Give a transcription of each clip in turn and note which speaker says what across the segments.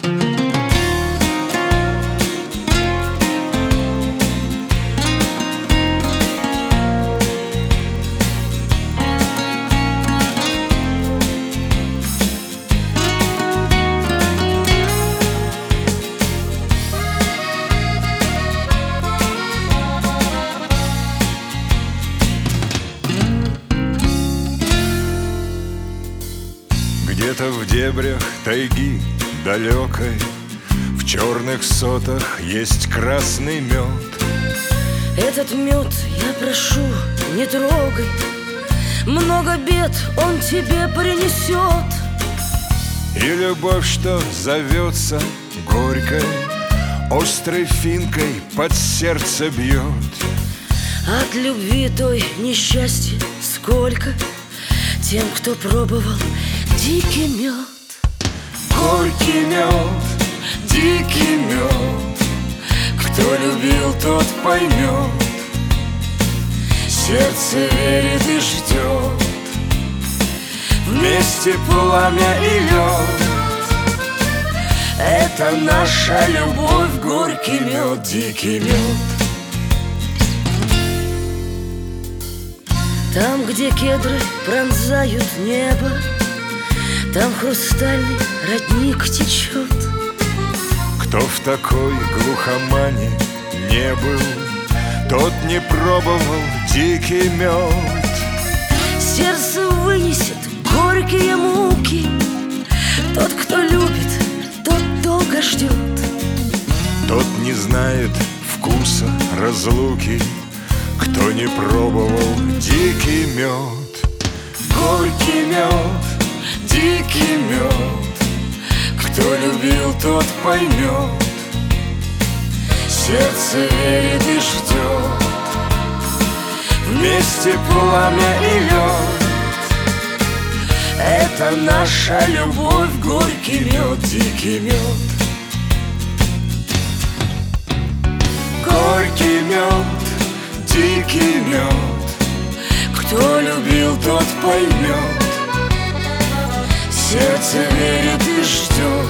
Speaker 1: Где-то в дебрях тайги далекой, в черных сотах есть красный мед.
Speaker 2: Этот мед, я прошу, не трогай, много бед он тебе принесет.
Speaker 1: И любовь, что зовется горькой, острой финкой под сердце бьет.
Speaker 2: От любви той несчастья сколько тем, кто пробовал дикий мед.
Speaker 1: Горький мед, дикий мед, кто любил, тот поймет. Сердце верит и ждет, вместе пламя и лед. Это наша любовь, горький мед, дикий мед.
Speaker 2: Там, где кедры пронзают небо, там хрустальный родник течет.
Speaker 1: Кто в такой глухомане не был, тот не пробовал дикий мед.
Speaker 2: Сердце вынесет горькие муки, тот, кто любит, тот долго ждет.
Speaker 1: Тот не знает вкуса разлуки, кто не пробовал дикий мед. Горький мед, дикий мед, кто любил, тот поймет. Сердце верит и ждет, вместе пламя и лед. Это наша любовь, горький мед, дикий мед. Горький мед, дикий мед, кто любил, тот поймет. Сердце верит и ждет,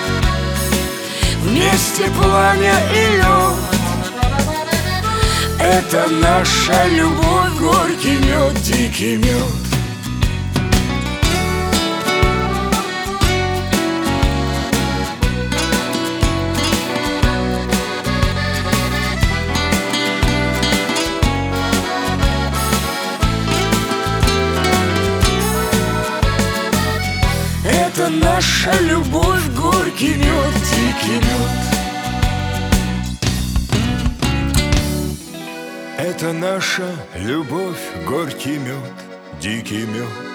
Speaker 1: вместе пламя и лед. Это наша любовь, горький мед, дикий мед. Это наша любовь, горький мед, дикий мед. Это наша любовь, горький мед, дикий мед.